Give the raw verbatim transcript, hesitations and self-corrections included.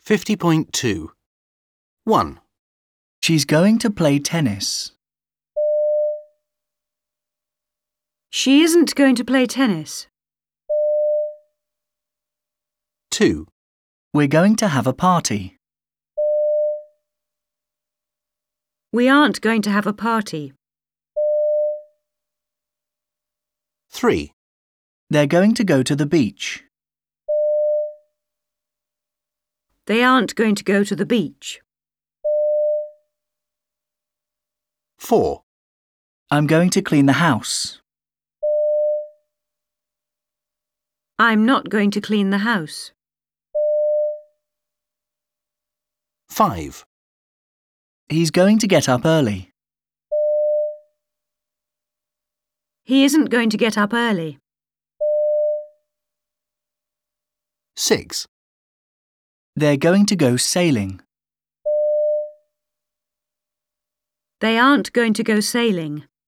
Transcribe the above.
fifty point two. one. She's going to play tennis. She isn't going to play tennis. two. We're going to have a party. We aren't going to have a party. three. They're going to go to the beach. They aren't going to go to the beach. four. I'm going to clean the house. I'm not going to clean the house. five. He's going to get up early. He isn't going to get up early. six. They're going to go sailing. They aren't going to go sailing.